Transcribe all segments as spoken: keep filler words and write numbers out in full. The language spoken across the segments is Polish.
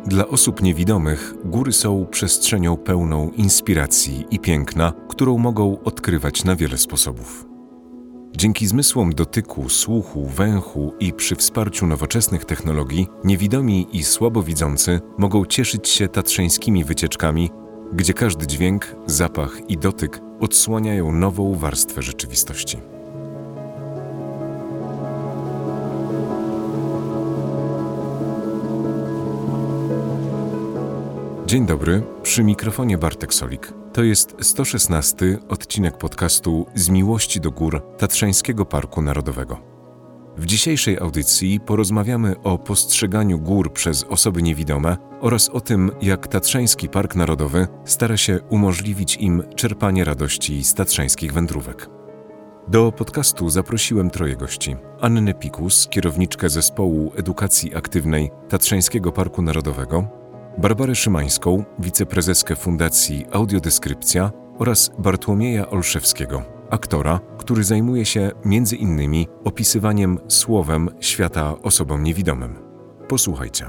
Dla osób niewidomych góry są przestrzenią pełną inspiracji i piękna, którą mogą odkrywać na wiele sposobów. Dzięki zmysłom dotyku, słuchu, węchu i przy wsparciu nowoczesnych technologii niewidomi i słabowidzący mogą cieszyć się tatrzańskimi wycieczkami, gdzie każdy dźwięk, zapach i dotyk odsłaniają nową warstwę rzeczywistości. Dzień dobry, przy mikrofonie Bartek Solik. To jest sto szesnasty odcinek podcastu Z miłości do gór Tatrzańskiego Parku Narodowego. W dzisiejszej audycji porozmawiamy o postrzeganiu gór przez osoby niewidome oraz o tym, jak Tatrzański Park Narodowy stara się umożliwić im czerpanie radości z tatrzańskich wędrówek. Do podcastu zaprosiłem troje gości. Annę Pikus, kierowniczkę zespołu edukacji aktywnej Tatrzańskiego Parku Narodowego, Barbarę Szymańską, wiceprezeskę Fundacji Audiodeskrypcja oraz Bartłomieja Olszewskiego, aktora, który zajmuje się między innymi opisywaniem słowem świata osobom niewidomym. Posłuchajcie.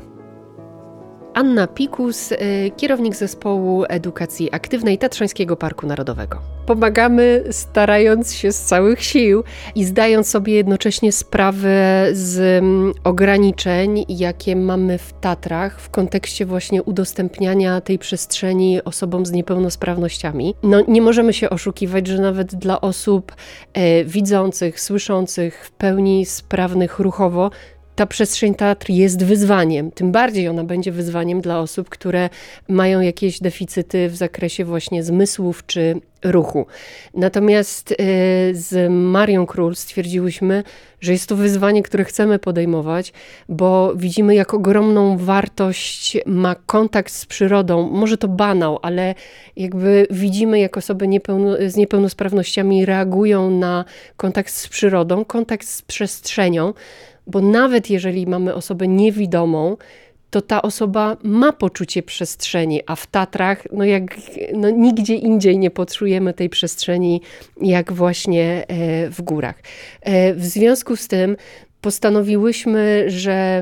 Anna Pikus, kierownik zespołu edukacji aktywnej Tatrzańskiego Parku Narodowego. Pomagamy, starając się z całych sił i zdając sobie jednocześnie sprawę z ograniczeń, jakie mamy w Tatrach w kontekście właśnie udostępniania tej przestrzeni osobom z niepełnosprawnościami. No, nie możemy się oszukiwać, że nawet dla osób e, widzących, słyszących, w pełni sprawnych ruchowo, ta przestrzeń Tatr jest wyzwaniem, tym bardziej ona będzie wyzwaniem dla osób, które mają jakieś deficyty w zakresie właśnie zmysłów czy ruchu. Natomiast z Marią Król stwierdziłyśmy, że jest to wyzwanie, które chcemy podejmować, bo widzimy, jak ogromną wartość ma kontakt z przyrodą. Może to banał, ale jakby widzimy, jak osoby niepełno, z niepełnosprawnościami reagują na kontakt z przyrodą, kontakt z przestrzenią, bo nawet jeżeli mamy osobę niewidomą, to ta osoba ma poczucie przestrzeni, a w Tatrach, no jak no nigdzie indziej nie poczujemy tej przestrzeni, jak właśnie w górach. W związku z tym postanowiłyśmy, że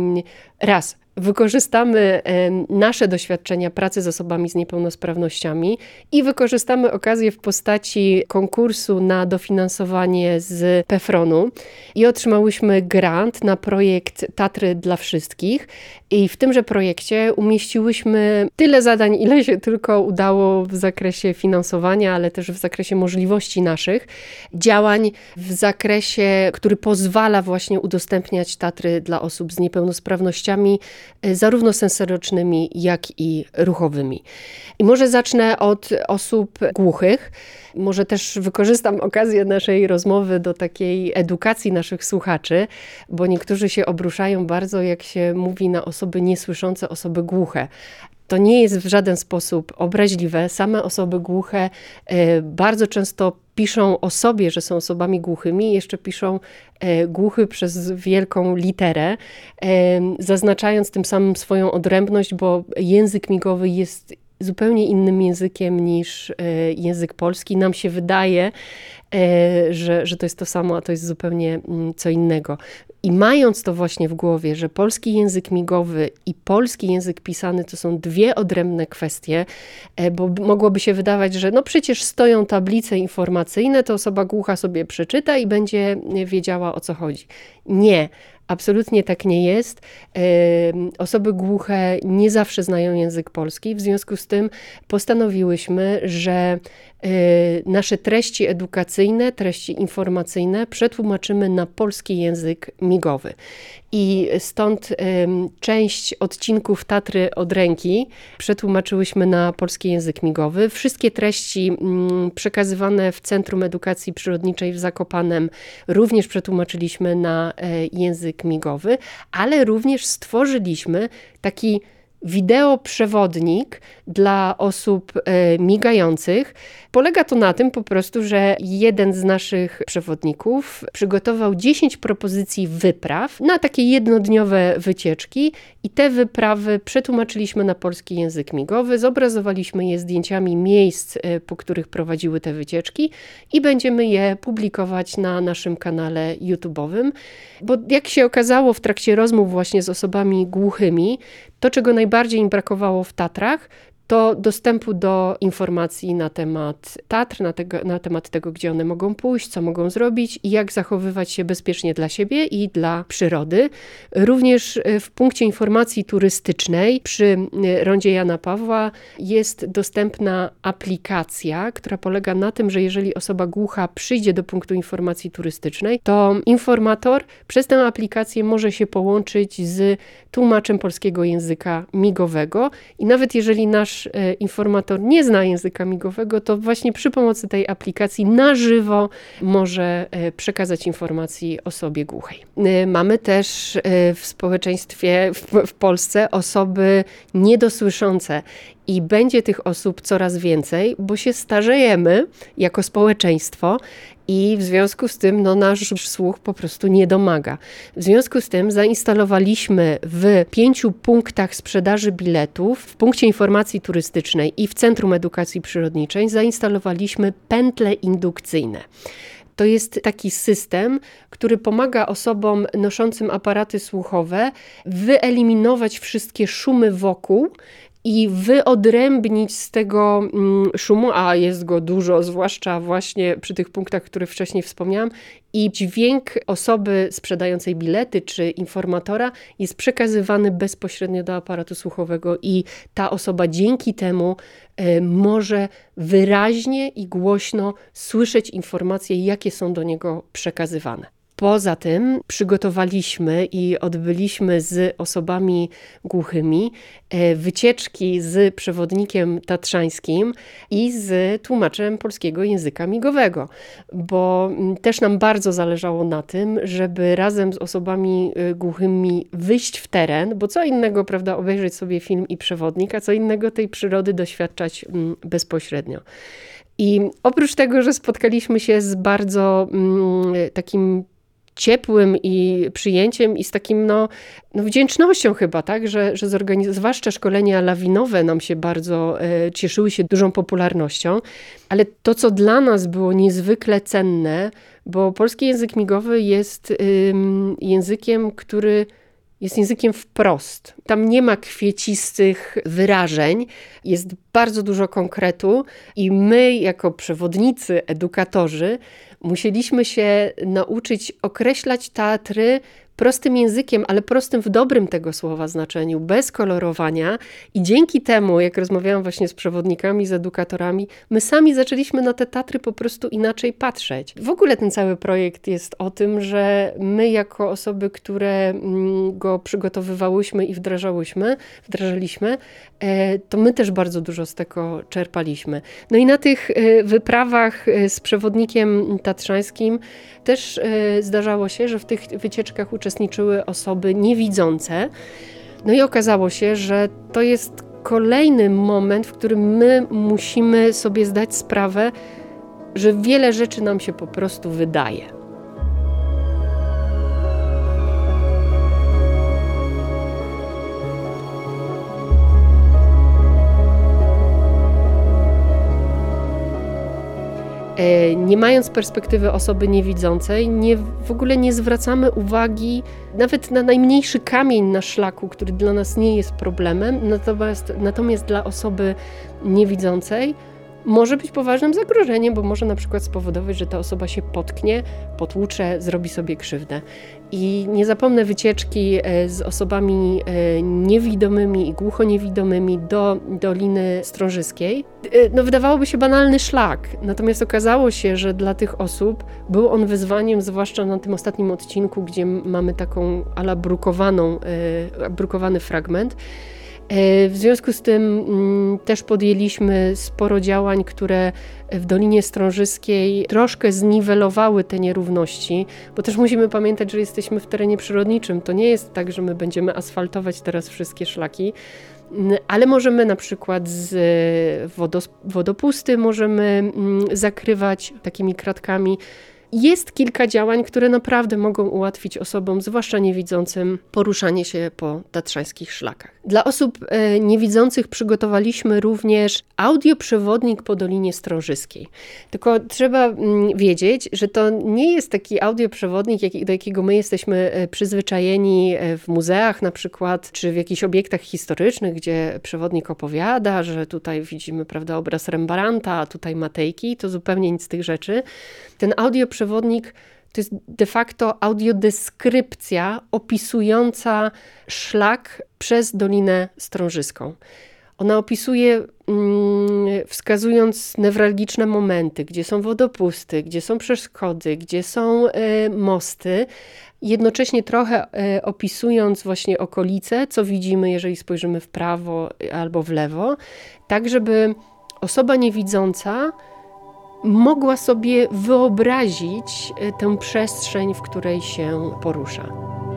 raz, wykorzystamy nasze doświadczenia pracy z osobami z niepełnosprawnościami i wykorzystamy okazję w postaci konkursu na dofinansowanie z PEFRON-u i otrzymałyśmy grant na projekt Tatry dla wszystkich i w tymże projekcie umieściłyśmy tyle zadań, ile się tylko udało w zakresie finansowania, ale też w zakresie możliwości naszych działań, w zakresie, który pozwala właśnie udostępniać Tatry dla osób z niepełnosprawnościami, zarówno sensorycznymi, jak i ruchowymi. I może zacznę od osób głuchych. Może też wykorzystam okazję naszej rozmowy do takiej edukacji naszych słuchaczy, bo niektórzy się obruszają bardzo, jak się mówi na osoby niesłyszące, osoby głuche. To nie jest w żaden sposób obraźliwe. Same osoby głuche bardzo często piszą o sobie, że są osobami głuchymi, jeszcze piszą głuchy przez wielką literę, zaznaczając tym samym swoją odrębność, bo język migowy jest zupełnie innym językiem niż język polski. Nam się wydaje, że, że to jest to samo, a to jest zupełnie co innego. I mając to właśnie w głowie, że polski język migowy i polski język pisany to są dwie odrębne kwestie, bo mogłoby się wydawać, że no przecież stoją tablice informacyjne, to osoba głucha sobie przeczyta i będzie wiedziała, o co chodzi. Nie. Absolutnie tak nie jest. Osoby głuche nie zawsze znają język polski, w związku z tym postanowiłyśmy, że nasze treści edukacyjne, treści informacyjne przetłumaczymy na polski język migowy. I stąd część odcinków Tatry od ręki przetłumaczyłyśmy na polski język migowy. Wszystkie treści przekazywane w Centrum Edukacji Przyrodniczej w Zakopanem również przetłumaczyliśmy na język migowy, ale również stworzyliśmy taki wideoprzewodnik dla osób e, migających. Polega to na tym po prostu, że jeden z naszych przewodników przygotował dziesięć propozycji wypraw na takie jednodniowe wycieczki i te wyprawy przetłumaczyliśmy na polski język migowy, zobrazowaliśmy je zdjęciami miejsc, e, po których prowadziły te wycieczki i będziemy je publikować na naszym kanale YouTube'owym, bo jak się okazało w trakcie rozmów właśnie z osobami głuchymi, To, czego najbardziej im brakowało w Tatrach, to dostępu do informacji na temat Tatr, na, tego, na temat tego, gdzie one mogą pójść, co mogą zrobić i jak zachowywać się bezpiecznie dla siebie i dla przyrody. Również w punkcie informacji turystycznej przy Rondzie Jana Pawła jest dostępna aplikacja, która polega na tym, że jeżeli osoba głucha przyjdzie do punktu informacji turystycznej, to informator przez tę aplikację może się połączyć z tłumaczem polskiego języka migowego i nawet jeżeli nasz informator nie zna języka migowego, to właśnie przy pomocy tej aplikacji na żywo może przekazać informacji osobie głuchej. Mamy też w społeczeństwie, w, w Polsce osoby niedosłyszące i będzie tych osób coraz więcej, bo się starzejemy jako społeczeństwo i w związku z tym no, nasz słuch po prostu nie domaga. W związku z tym zainstalowaliśmy w pięciu punktach sprzedaży biletów, w punkcie informacji turystycznej i w Centrum Edukacji Przyrodniczej zainstalowaliśmy pętle indukcyjne. To jest taki system, który pomaga osobom noszącym aparaty słuchowe wyeliminować wszystkie szumy wokół i wyodrębnić z tego szumu, a jest go dużo, zwłaszcza właśnie przy tych punktach, które wcześniej wspomniałam, i dźwięk osoby sprzedającej bilety czy informatora jest przekazywany bezpośrednio do aparatu słuchowego i ta osoba dzięki temu y, może wyraźnie i głośno słyszeć informacje, jakie są do niego przekazywane. Poza tym przygotowaliśmy i odbyliśmy z osobami głuchymi wycieczki z przewodnikiem tatrzańskim i z tłumaczem polskiego języka migowego, bo też nam bardzo zależało na tym, żeby razem z osobami głuchymi wyjść w teren, bo co innego, prawda, obejrzeć sobie film i przewodnik, a co innego tej przyrody doświadczać bezpośrednio. I oprócz tego, że spotkaliśmy się z bardzo mm, takim ciepłym i przyjęciem i z takim no, no wdzięcznością chyba, tak, że, że zorganiz- zwłaszcza szkolenia lawinowe nam się bardzo e, cieszyły się dużą popularnością, ale to, co dla nas było niezwykle cenne, bo polski język migowy jest ym, językiem, który jest językiem wprost. Tam nie ma kwiecistych wyrażeń, jest bardzo dużo konkretu i my jako przewodnicy, edukatorzy musieliśmy się nauczyć określać Tatry prostym językiem, ale prostym w dobrym tego słowa znaczeniu, bez kolorowania i dzięki temu, jak rozmawiałam właśnie z przewodnikami, z edukatorami, my sami zaczęliśmy na te Tatry po prostu inaczej patrzeć. W ogóle ten cały projekt jest o tym, że my jako osoby, które go przygotowywałyśmy i wdrażałyśmy, wdrażaliśmy, to my też bardzo dużo z tego czerpaliśmy. No i na tych wyprawach z przewodnikiem tatrzańskim też zdarzało się, że w tych wycieczkach uczestniczyły osoby niewidzące. No i okazało się, że to jest kolejny moment, w którym my musimy sobie zdać sprawę, że wiele rzeczy nam się po prostu wydaje. Nie mając perspektywy osoby niewidzącej, nie, w ogóle nie zwracamy uwagi nawet na najmniejszy kamień na szlaku, który dla nas nie jest problemem, natomiast, natomiast dla osoby niewidzącej może być poważnym zagrożeniem, bo może na przykład spowodować, że ta osoba się potknie, potłucze, zrobi sobie krzywdę. I nie zapomnę wycieczki z osobami niewidomymi i głuchoniewidomymi do Doliny Strążyskiej. No wydawałoby się banalny szlak, natomiast okazało się, że dla tych osób był on wyzwaniem, zwłaszcza na tym ostatnim odcinku, gdzie mamy taką ala brukowaną, brukowany fragment. W związku z tym też podjęliśmy sporo działań, które w Dolinie Strążyskiej troszkę zniwelowały te nierówności, bo też musimy pamiętać, że jesteśmy w terenie przyrodniczym. To nie jest tak, że my będziemy asfaltować teraz wszystkie szlaki, ale możemy na przykład z wodos- wodopusty możemy zakrywać takimi kratkami. jest kilka działań, które naprawdę mogą ułatwić osobom, zwłaszcza niewidzącym, poruszanie się po tatrzańskich szlakach. Dla osób e, niewidzących przygotowaliśmy również audioprzewodnik po Dolinie Strążyskiej. Tylko trzeba mm, wiedzieć, że to nie jest taki audioprzewodnik, jak, do jakiego my jesteśmy przyzwyczajeni w muzeach na przykład, czy w jakichś obiektach historycznych, gdzie przewodnik opowiada, że tutaj widzimy, prawda, obraz Rembrandta, a tutaj Matejki. To zupełnie nic z tych rzeczy. Ten audioprzewodnik to jest de facto audiodeskrypcja opisująca szlak przez Dolinę Strążyską. Ona opisuje, mm, wskazując newralgiczne momenty, gdzie są wodopusty, gdzie są przeszkody, gdzie są y, mosty, jednocześnie trochę y, opisując właśnie okolice, co widzimy, jeżeli spojrzymy w prawo albo w lewo, tak żeby osoba niewidząca mogła sobie wyobrazić tę przestrzeń, w której się porusza.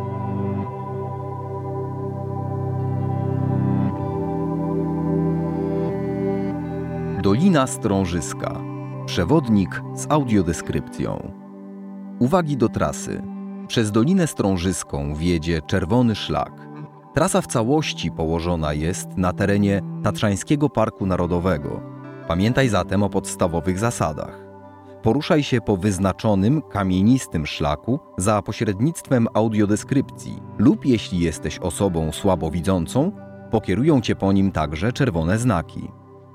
Dolina Strążyska. Przewodnik z audiodeskrypcją. Uwagi do trasy. Przez Dolinę Strążyską wiedzie czerwony szlak. Trasa w całości położona jest na terenie Tatrzańskiego Parku Narodowego. Pamiętaj zatem o podstawowych zasadach. Poruszaj się po wyznaczonym, kamienistym szlaku za pośrednictwem audiodeskrypcji lub jeśli jesteś osobą słabowidzącą, pokierują cię po nim także czerwone znaki.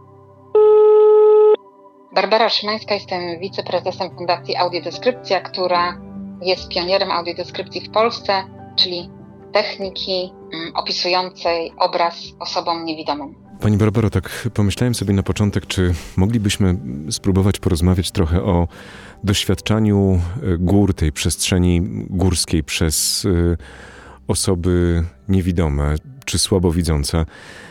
Barbara Szymańska, jestem wiceprezesem Fundacji Audiodeskrypcja, która jest pionierem audiodeskrypcji w Polsce, czyli techniki mm, opisującej obraz osobom niewidomym. Pani Barbaro, tak pomyślałem sobie na początek, czy moglibyśmy spróbować porozmawiać trochę o doświadczaniu gór, tej przestrzeni górskiej przez osoby niewidome czy słabowidzące.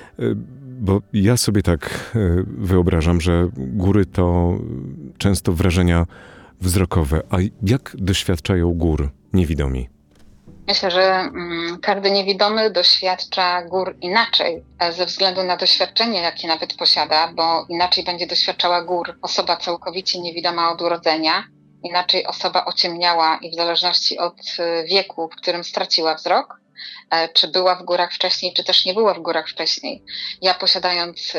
Bo ja sobie tak wyobrażam, że góry to często wrażenia wzrokowe. A jak doświadczają gór niewidomi? Myślę, że mm, każdy niewidomy doświadcza gór inaczej, ze względu na doświadczenie, jakie nawet posiada, bo inaczej będzie doświadczała gór osoba całkowicie niewidoma od urodzenia, inaczej osoba ociemniała i w zależności od wieku, w którym straciła wzrok, czy była w górach wcześniej, czy też nie była w górach wcześniej. Ja posiadając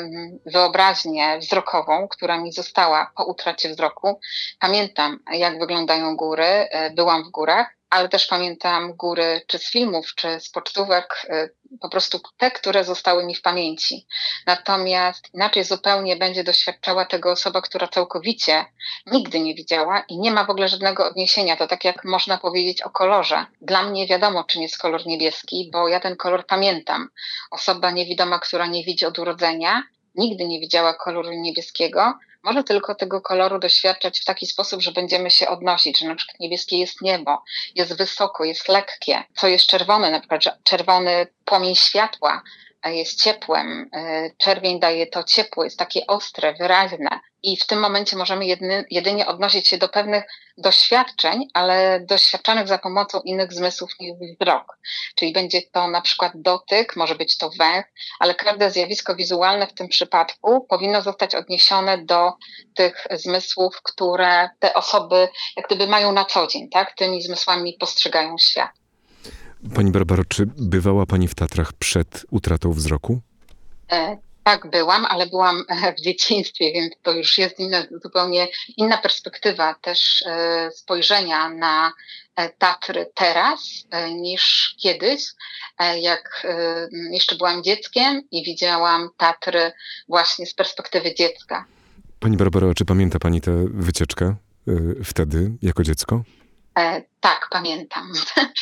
wyobraźnię wzrokową, która mi została po utracie wzroku, pamiętam, jak wyglądają góry, byłam w górach, ale też pamiętam góry czy z filmów, czy z pocztówek, po prostu te, które zostały mi w pamięci. Natomiast inaczej zupełnie będzie doświadczała tego osoba, która całkowicie nigdy nie widziała i nie ma w ogóle żadnego odniesienia. To tak jak można powiedzieć o kolorze. Dla mnie wiadomo, czym jest kolor niebieski, bo ja ten kolor pamiętam. Osoba niewidoma, która nie widzi od urodzenia, nigdy nie widziała koloru niebieskiego, może tylko tego koloru doświadczać w taki sposób, że będziemy się odnosić, że na przykład niebieskie jest niebo, jest wysoko, jest lekkie, co jest czerwone, na przykład że czerwony płomień światła jest ciepłem, czerwień daje to ciepło, jest takie ostre, wyraźne i w tym momencie możemy jedyny, jedynie odnosić się do pewnych doświadczeń, ale doświadczanych za pomocą innych zmysłów niż wzrok. Czyli będzie to na przykład dotyk, może być to węch, ale każde zjawisko wizualne w tym przypadku powinno zostać odniesione do tych zmysłów, które te osoby jak gdyby mają na co dzień, tak? Tymi zmysłami postrzegają świat. Pani Barbaro, czy bywała Pani w Tatrach przed utratą wzroku? E, tak, byłam, ale byłam w dzieciństwie, więc to już jest inna, zupełnie inna perspektywa też e, spojrzenia na e, Tatry teraz e, niż kiedyś, e, jak e, jeszcze byłam dzieckiem i widziałam Tatry właśnie z perspektywy dziecka. Pani Barbaro, czy pamięta Pani tę wycieczkę e, wtedy, jako dziecko? E, tak, pamiętam.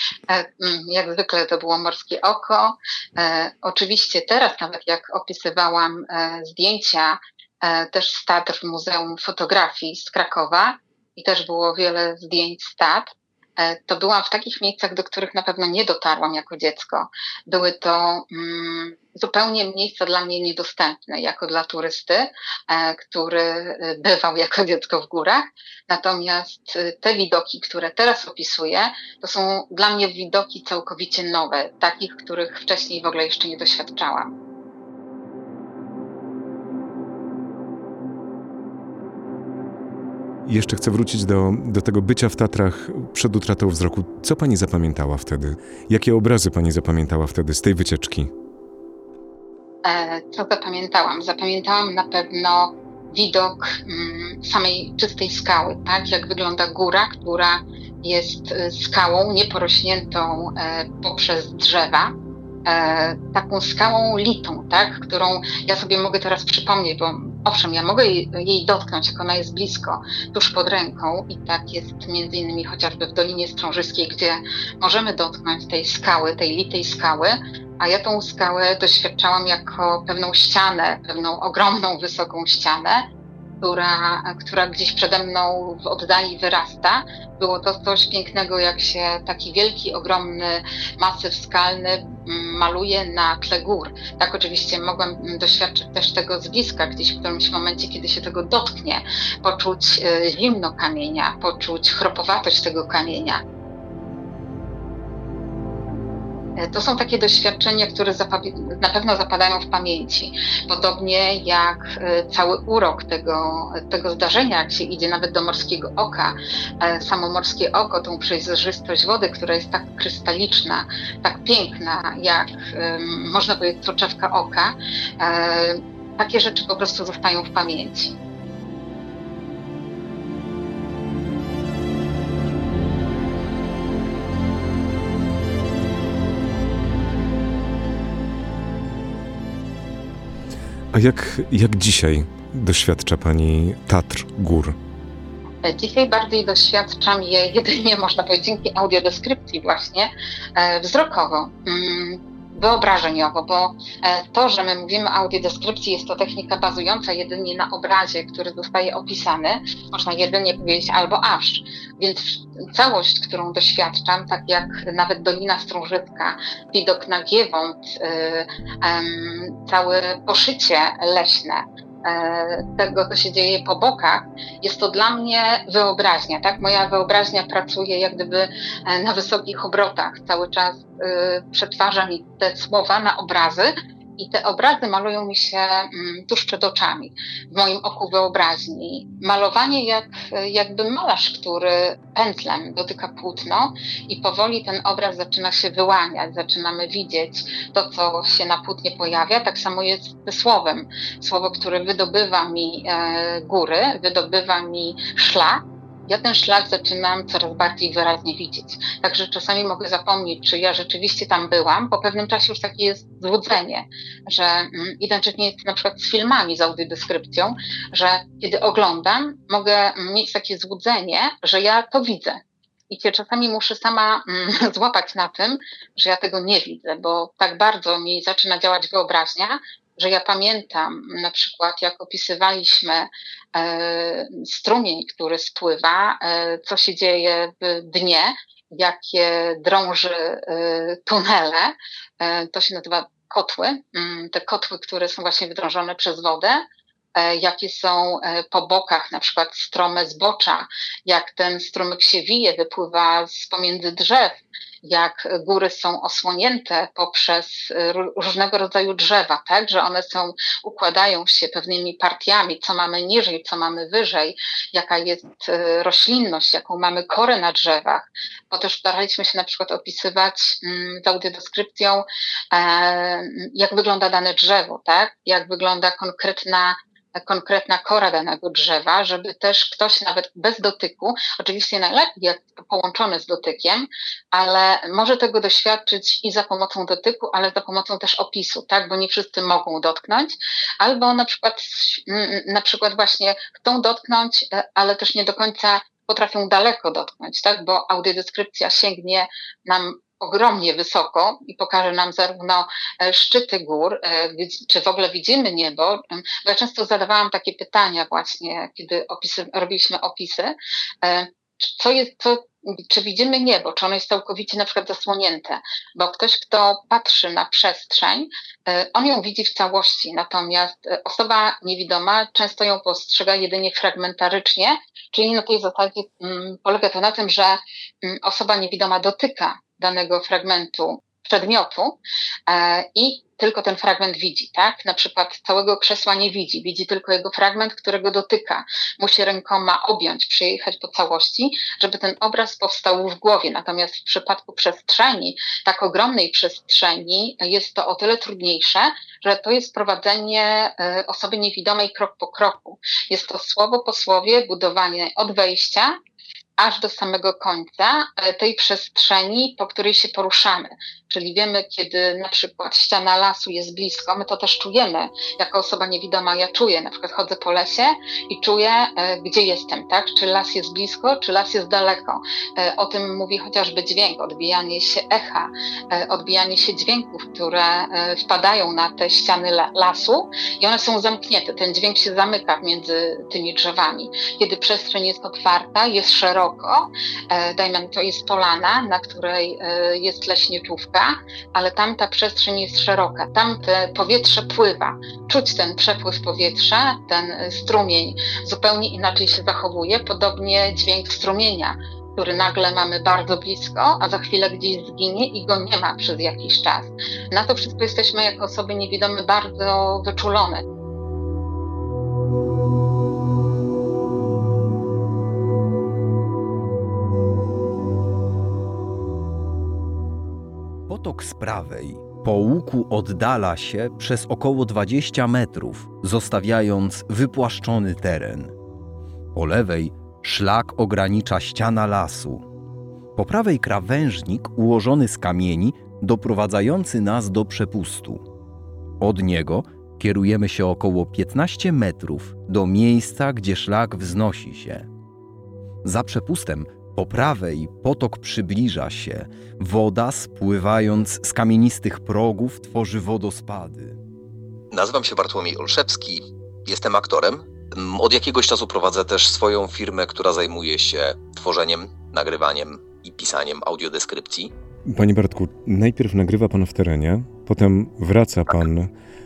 E, jak zwykle to było morskie oko. E, oczywiście teraz, nawet jak opisywałam e, zdjęcia e, też z Tatr w Muzeum Fotografii z Krakowa i też było wiele zdjęć z Tatr, e, to byłam w takich miejscach, do których na pewno nie dotarłam jako dziecko. Były to mm, zupełnie miejsca dla mnie niedostępne, jako dla turysty, e, który bywał jako dziecko w górach. Natomiast te widoki, które teraz opisuję, to są dla mnie widoki całkowicie nowe, takich, których wcześniej w ogóle jeszcze nie doświadczałam. Jeszcze chcę wrócić do, do tego bycia w Tatrach przed utratą wzroku. Co pani zapamiętała wtedy? Jakie obrazy pani zapamiętała wtedy z tej wycieczki? E, co zapamiętałam? Zapamiętałam na pewno widok mm, samej czystej skały, tak? Jak wygląda góra, która jest e, skałą nieporośniętą e, poprzez drzewa. E, taką skałą litą, tak? Którą ja sobie mogę teraz przypomnieć, bo owszem, ja mogę jej, jej dotknąć, jak ona jest blisko, tuż pod ręką i tak jest między innymi chociażby w Dolinie Strążyskiej, gdzie możemy dotknąć tej skały, tej litej skały, a ja tą skałę doświadczałam jako pewną ścianę, pewną ogromną, wysoką ścianę, która, która gdzieś przede mną w oddali wyrasta. Było to coś pięknego, jak się taki wielki, ogromny masyw skalny maluje na tle gór. Tak oczywiście mogłam doświadczyć też tego z bliska, gdzieś w którymś momencie, kiedy się tego dotknie, poczuć zimno kamienia, poczuć chropowatość tego kamienia. To są takie doświadczenia, które na pewno zapadają w pamięci. Podobnie jak cały urok tego, tego zdarzenia, jak się idzie nawet do Morskiego Oka. Samo Morskie Oko, tą przejrzystość wody, która jest tak krystaliczna, tak piękna, jak można powiedzieć soczewka oka. Takie rzeczy po prostu zostają w pamięci. A jak, jak dzisiaj doświadcza pani Tatr, gór? Dzisiaj bardziej doświadczam je jedynie, można powiedzieć, dzięki audiodeskrypcji właśnie, wzrokowo, wyobrażeniowo, bo to, że my mówimy o audiodeskrypcji, jest to technika bazująca jedynie na obrazie, który zostaje opisany, można jedynie powiedzieć albo aż. Więc całość, którą doświadczam, tak jak nawet Dolina Strążycka, widok na Giewont, całe poszycie leśne, tego, co się dzieje po bokach, jest to dla mnie wyobraźnia, tak? Moja wyobraźnia pracuje jak gdyby na wysokich obrotach. Cały czas y, przetwarza mi te słowa na obrazy i te obrazy malują mi się mm, tuż przed oczami, w moim oku wyobraźni. Malowanie jak jakby malarz, który pędzlem dotyka płótno i powoli ten obraz zaczyna się wyłaniać, zaczynamy widzieć to, co się na płótnie pojawia. Tak samo jest ze słowem. Słowo, które wydobywa mi e, góry, wydobywa mi szlak. Ja ten szlak zaczynam coraz bardziej wyraźnie widzieć. Także czasami mogę zapomnieć, czy ja rzeczywiście tam byłam. Po pewnym czasie już takie jest złudzenie, że mm, identycznie jest na przykład z filmami, z audiodeskrypcją, że kiedy oglądam, mogę mieć takie złudzenie, że ja to widzę. I się czasami muszę sama mm, złapać na tym, że ja tego nie widzę, bo tak bardzo mi zaczyna działać wyobraźnia, że ja pamiętam na przykład, jak opisywaliśmy e, strumień, który spływa, e, co się dzieje w dnie, jakie drąży e, tunele, e, to się nazywa kotły, mm, te kotły, które są właśnie wydrążone przez wodę, e, jakie są e, po bokach, na przykład strome zbocza, jak ten strumyk się wije, wypływa z pomiędzy drzew, jak góry są osłonięte poprzez różnego rodzaju drzewa, tak, że one są, układają się pewnymi partiami, co mamy niżej, co mamy wyżej, jaka jest roślinność, jaką mamy korę na drzewach, bo też staraliśmy się na przykład opisywać z audiodeskrypcją, jak wygląda dane drzewo, tak, jak wygląda konkretna konkretna kora danego drzewa, żeby też ktoś nawet bez dotyku, oczywiście najlepiej jak połączone z dotykiem, ale może tego doświadczyć i za pomocą dotyku, ale za pomocą też opisu, tak, bo nie wszyscy mogą dotknąć, albo na przykład, na przykład właśnie chcą dotknąć, ale też nie do końca potrafią daleko dotknąć, tak, bo audiodeskrypcja sięgnie nam ogromnie wysoko i pokaże nam zarówno szczyty gór, czy w ogóle widzimy niebo, bo ja często zadawałam takie pytania właśnie, kiedy opisy, robiliśmy opisy, co jest, co, czy widzimy niebo, czy ono jest całkowicie na przykład zasłonięte, bo ktoś, kto patrzy na przestrzeń, on ją widzi w całości, natomiast osoba niewidoma często ją postrzega jedynie fragmentarycznie, czyli na tej zasadzie polega to na tym, że osoba niewidoma dotyka danego fragmentu przedmiotu i tylko ten fragment widzi, tak? Na przykład całego krzesła nie widzi, widzi tylko jego fragment, którego dotyka. Musi rękoma objąć, przejechać po całości, żeby ten obraz powstał w głowie. Natomiast w przypadku przestrzeni, tak ogromnej przestrzeni, jest to o tyle trudniejsze, że to jest prowadzenie osoby niewidomej krok po kroku. Jest to słowo po słowie budowanie od wejścia aż do samego końca tej przestrzeni, po której się poruszamy. Czyli wiemy, kiedy na przykład ściana lasu jest blisko, my to też czujemy. Jako osoba niewidoma ja czuję, na przykład chodzę po lesie i czuję, gdzie jestem, tak? Czy las jest blisko, czy las jest daleko. O tym mówi chociażby dźwięk, odbijanie się echa, odbijanie się dźwięków, które wpadają na te ściany lasu i one są zamknięte. Ten dźwięk się zamyka między tymi drzewami. Kiedy przestrzeń jest otwarta, jest szeroko, dajmy, to jest polana, na której jest leśniczówka, ale tam ta przestrzeń jest szeroka, tam te powietrze pływa. Czuć ten przepływ powietrza, ten strumień zupełnie inaczej się zachowuje, podobnie dźwięk strumienia, który nagle mamy bardzo blisko, a za chwilę gdzieś zginie i go nie ma przez jakiś czas. Na to wszystko jesteśmy jako osoby niewidome bardzo wyczulone. Potok z prawej po łuku oddala się przez około dwadzieścia metrów, zostawiając wypłaszczony teren. Po lewej szlak ogranicza ściana lasu. Po prawej krawężnik ułożony z kamieni, doprowadzający nas do przepustu. Od niego kierujemy się około piętnaście metrów do miejsca, gdzie szlak wznosi się. Za przepustem po prawej potok przybliża się. Woda, spływając z kamienistych progów, tworzy wodospady. Nazywam się Bartłomiej Olszewski, jestem aktorem. Od jakiegoś czasu prowadzę też swoją firmę, która zajmuje się tworzeniem, nagrywaniem i pisaniem audiodeskrypcji. Panie Bartku, najpierw nagrywa pan w terenie, potem wraca pan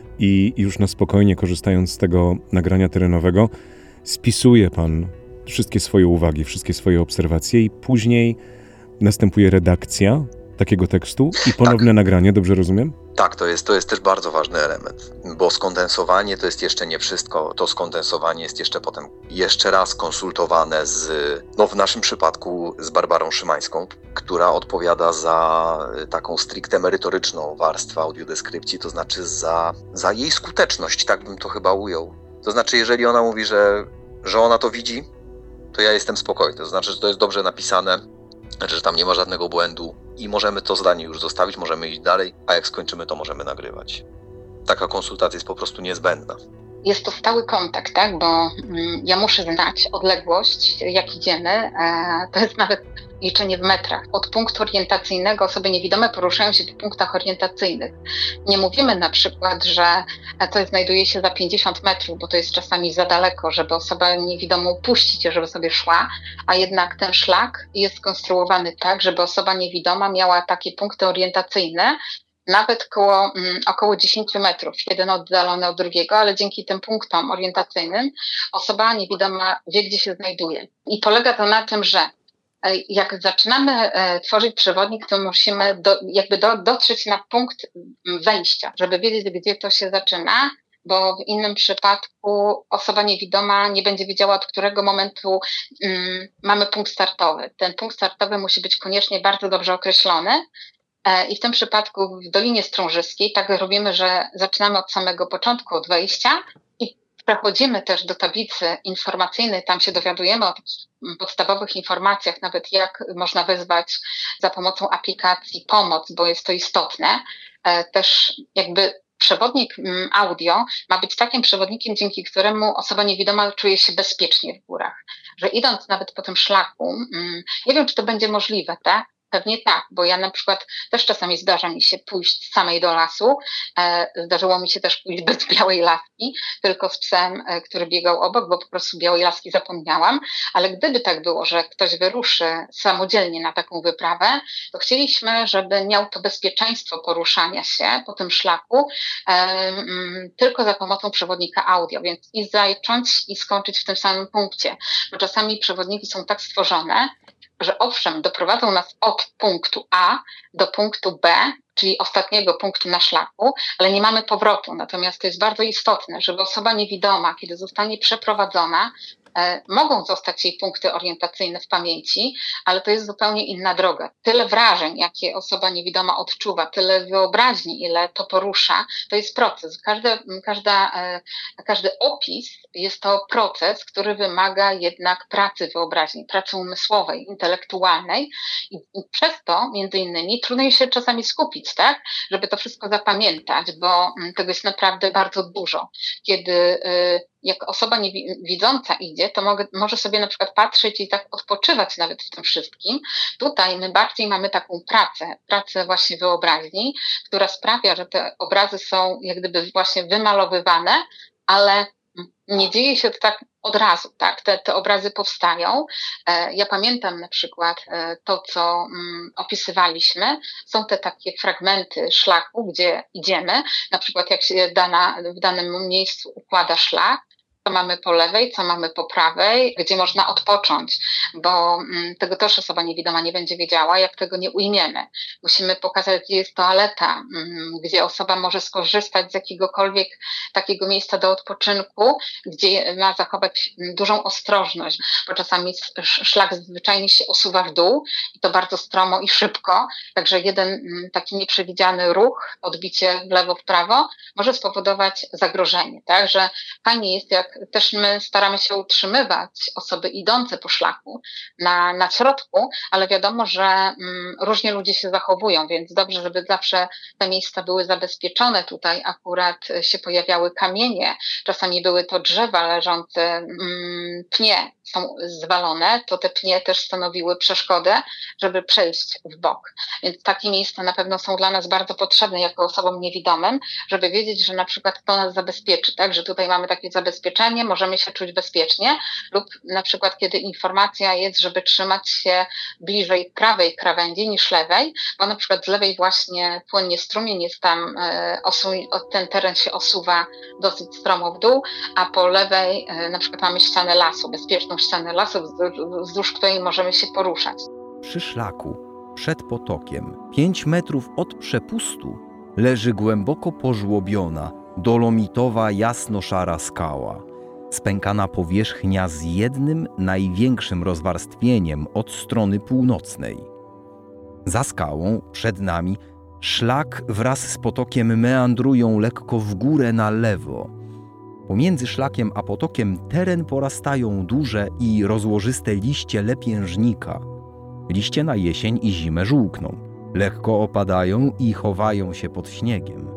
i już na spokojnie, korzystając z tego nagrania terenowego, spisuje pan wszystkie swoje uwagi, wszystkie swoje obserwacje i później następuje redakcja takiego tekstu i ponowne tak. nagranie, dobrze rozumiem? Tak, to jest, to jest też bardzo ważny element, bo skondensowanie to jest jeszcze nie wszystko. To skondensowanie jest jeszcze potem jeszcze raz konsultowane z, no w naszym przypadku z Barbarą Szymańską, która odpowiada za taką stricte merytoryczną warstwę audiodeskrypcji, to znaczy za, za jej skuteczność, tak bym to chyba ujął. To znaczy, jeżeli ona mówi, że, że ona to widzi, to ja jestem spokojny. To znaczy, że to jest dobrze napisane, że tam nie ma żadnego błędu i możemy to zdanie już zostawić, możemy iść dalej, a jak skończymy, to możemy nagrywać. Taka konsultacja jest po prostu niezbędna. Jest to stały kontakt, tak? Bo mm, ja muszę znać odległość, jak idziemy. E, to jest nawet liczenie w metrach. Od punktu orientacyjnego osoby niewidome poruszają się po punktach orientacyjnych. Nie mówimy na przykład, że to znajduje się za pięćdziesiąt metrów, bo to jest czasami za daleko, żeby osobę niewidomą puścić, żeby sobie szła, a jednak ten szlak jest skonstruowany tak, żeby osoba niewidoma miała takie punkty orientacyjne, nawet koło, um, około dziesięć metrów, jeden oddalony od drugiego, ale dzięki tym punktom orientacyjnym osoba niewidoma wie, gdzie się znajduje. I polega to na tym, że jak zaczynamy e, tworzyć przewodnik, to musimy do, jakby do, dotrzeć na punkt wejścia, żeby wiedzieć, gdzie to się zaczyna, bo w innym przypadku osoba niewidoma nie będzie wiedziała, od którego momentu um, mamy punkt startowy. Ten punkt startowy musi być koniecznie bardzo dobrze określony. I w tym przypadku w Dolinie Strążyskiej tak robimy, że zaczynamy od samego początku, od wejścia i przechodzimy też do tablicy informacyjnej, tam się dowiadujemy o takich podstawowych informacjach, nawet jak można wezwać za pomocą aplikacji pomoc, bo jest to istotne. Też jakby przewodnik audio ma być takim przewodnikiem, dzięki któremu osoba niewidoma czuje się bezpiecznie w górach. Że idąc nawet po tym szlaku, nie wiem, czy to będzie możliwe, tak? Pewnie tak, bo ja na przykład też czasami zdarza mi się pójść samej do lasu. E, zdarzyło mi się też pójść bez białej laski, tylko z psem, e, który biegał obok, bo po prostu białej laski zapomniałam. Ale gdyby tak było, że ktoś wyruszy samodzielnie na taką wyprawę, to chcieliśmy, żeby miał to bezpieczeństwo poruszania się po tym szlaku e, m, tylko za pomocą przewodnika audio, więc i zacząć i skończyć w tym samym punkcie. Bo czasami przewodniki są tak stworzone, że owszem, doprowadzą nas od punktu A do punktu B, czyli ostatniego punktu na szlaku, ale nie mamy powrotu. Natomiast to jest bardzo istotne, żeby osoba niewidoma, kiedy zostanie przeprowadzona, mogą zostać jej punkty orientacyjne w pamięci, ale to jest zupełnie inna droga. Tyle wrażeń, jakie osoba niewidoma odczuwa, tyle wyobraźni, ile to porusza, to jest proces. Każde, każda, każdy opis jest to proces, który wymaga jednak pracy wyobraźni, pracy umysłowej, intelektualnej i przez to między innymi trudno się czasami skupić, tak, żeby to wszystko zapamiętać, bo tego jest naprawdę bardzo dużo. Kiedy jak osoba niewidząca idzie, to mogę, może sobie na przykład patrzeć i tak odpoczywać nawet w tym wszystkim. Tutaj my bardziej mamy taką pracę, pracę właśnie wyobraźni, która sprawia, że te obrazy są jak gdyby właśnie wymalowywane, ale nie dzieje się to tak od razu, tak? Te, te obrazy powstają. Ja pamiętam na przykład to, co mm, opisywaliśmy. Są te takie fragmenty szlaku, gdzie idziemy. Na przykład jak się dana, w danym miejscu układa szlak, co mamy po lewej, co mamy po prawej, gdzie można odpocząć, bo mm, tego też osoba niewidoma nie będzie wiedziała, jak tego nie ujmiemy. Musimy pokazać, gdzie jest toaleta, mm, gdzie osoba może skorzystać z jakiegokolwiek takiego miejsca do odpoczynku, gdzie ma zachować dużą ostrożność, bo czasami szlak zwyczajnie się osuwa w dół i to bardzo stromo i szybko, także jeden mm, taki nieprzewidziany ruch, odbicie w lewo, w prawo może spowodować zagrożenie, tak, że fajnie jest, jak też my staramy się utrzymywać osoby idące po szlaku na, na środku, ale wiadomo, że mm, różnie ludzie się zachowują, więc dobrze, żeby zawsze te miejsca były zabezpieczone. Tutaj akurat się pojawiały kamienie, czasami były to drzewa leżące, mm, pnie są zwalone, to te pnie też stanowiły przeszkodę, żeby przejść w bok. Więc takie miejsca na pewno są dla nas bardzo potrzebne jako osobom niewidomym, żeby wiedzieć, że na przykład to nas zabezpieczy, tak, że tutaj mamy takie zabezpieczenie, możemy się czuć bezpiecznie lub na przykład kiedy informacja jest, żeby trzymać się bliżej prawej krawędzi niż lewej, bo na przykład z lewej właśnie płynie strumień, jest tam, e, osu- ten teren się osuwa dosyć stromo w dół, a po lewej e, na przykład mamy ścianę lasu, bezpieczną ścianę lasu, wzdłuż, wzdłuż której możemy się poruszać. Przy szlaku, przed potokiem, pięć metrów od przepustu, leży głęboko pożłobiona, dolomitowa jasno-szara skała. Spękana powierzchnia z jednym największym rozwarstwieniem od strony północnej. Za skałą, przed nami, szlak wraz z potokiem meandrują lekko w górę na lewo. Pomiędzy szlakiem a potokiem teren porastają duże i rozłożyste liście lepiężnika. Liście na jesień i zimę żółkną, lekko opadają i chowają się pod śniegiem.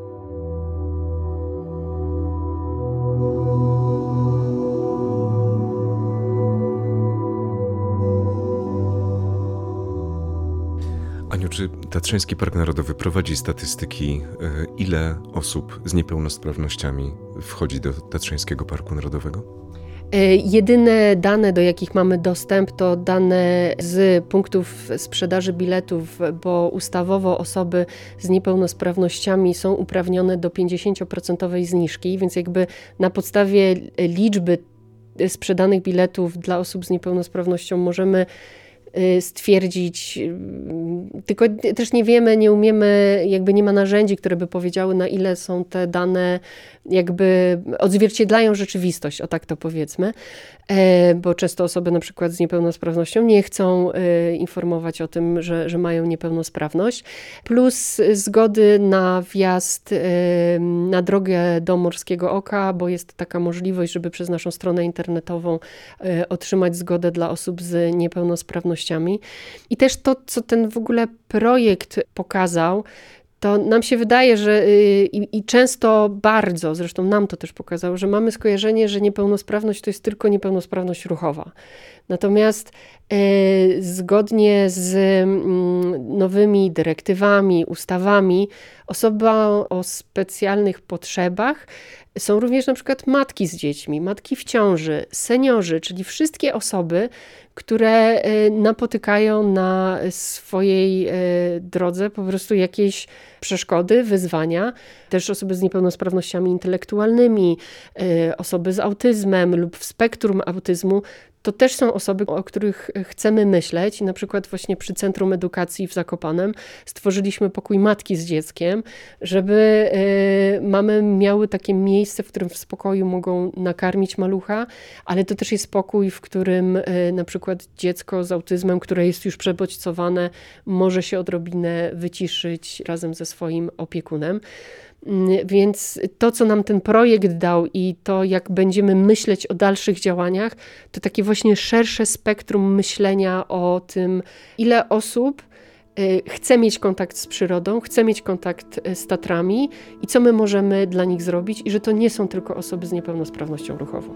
Aniu, czy Tatrzański Park Narodowy prowadzi statystyki, ile osób z niepełnosprawnościami wchodzi do Tatrzańskiego Parku Narodowego? Jedyne dane, do jakich mamy dostęp, to dane z punktów sprzedaży biletów, bo ustawowo osoby z niepełnosprawnościami są uprawnione do pięćdziesiąt procent zniżki, więc jakby na podstawie liczby sprzedanych biletów dla osób z niepełnosprawnością możemy stwierdzić, tylko też nie wiemy, nie umiemy, jakby nie ma narzędzi, które by powiedziały, na ile są te dane, jakby odzwierciedlają rzeczywistość, o tak to powiedzmy, bo często osoby na przykład z niepełnosprawnością nie chcą informować o tym, że, że mają niepełnosprawność, plus zgody na wjazd na drogę do Morskiego Oka, bo jest taka możliwość, żeby przez naszą stronę internetową otrzymać zgodę dla osób z niepełnosprawnościami. I też to, co ten w ogóle projekt pokazał, to nam się wydaje, że i, i często bardzo, zresztą nam to też pokazało, że mamy skojarzenie, że niepełnosprawność to jest tylko niepełnosprawność ruchowa. Natomiast y, zgodnie z y, nowymi dyrektywami, ustawami, osoba o specjalnych potrzebach są również na przykład matki z dziećmi, matki w ciąży, seniorzy, czyli wszystkie osoby, które y, napotykają na swojej y, drodze po prostu jakieś przeszkody, wyzwania. Też osoby z niepełnosprawnościami intelektualnymi, y, osoby z autyzmem lub w spektrum autyzmu. to też są osoby, o których chcemy myśleć. I na przykład właśnie przy Centrum Edukacji w Zakopanem stworzyliśmy pokój matki z dzieckiem, żeby y, mamy miały takie miejsce, w którym w spokoju mogą nakarmić malucha, ale to też jest pokój, w którym y, na przykład dziecko z autyzmem, które jest już przebodźcowane, może się odrobinę wyciszyć razem ze swoim opiekunem. Więc to, co nam ten projekt dał i to, jak będziemy myśleć o dalszych działaniach, to takie właśnie szersze spektrum myślenia o tym, ile osób chce mieć kontakt z przyrodą, chce mieć kontakt z Tatrami i co my możemy dla nich zrobić i że to nie są tylko osoby z niepełnosprawnością ruchową.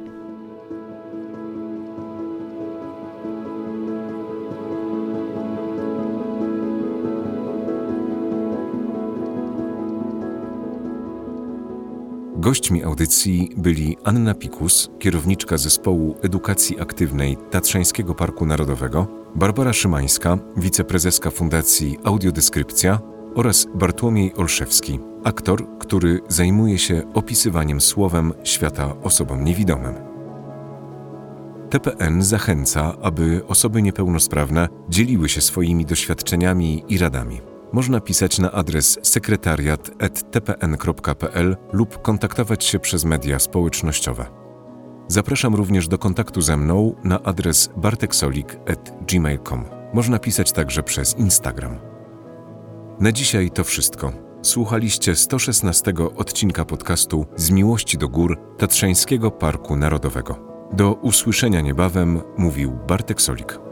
Gośćmi audycji byli Anna Pikus, kierowniczka Zespołu Edukacji Aktywnej Tatrzańskiego Parku Narodowego, Barbara Szymańska, wiceprezeska Fundacji Audiodeskrypcja oraz Bartłomiej Olszewski, aktor, który zajmuje się opisywaniem słowem świata osobom niewidomym. T P N zachęca, aby osoby niepełnosprawne dzieliły się swoimi doświadczeniami i radami. Można pisać na adres sekretariat at t p n kropka p l lub kontaktować się przez media społecznościowe. Zapraszam również do kontaktu ze mną na adres barteksolik at gmail kropka com. Można pisać także przez Instagram. Na dzisiaj to wszystko. Słuchaliście sto szesnastego odcinka podcastu Z miłości do gór Tatrzańskiego Parku Narodowego. Do usłyszenia niebawem, mówił Bartek Solik.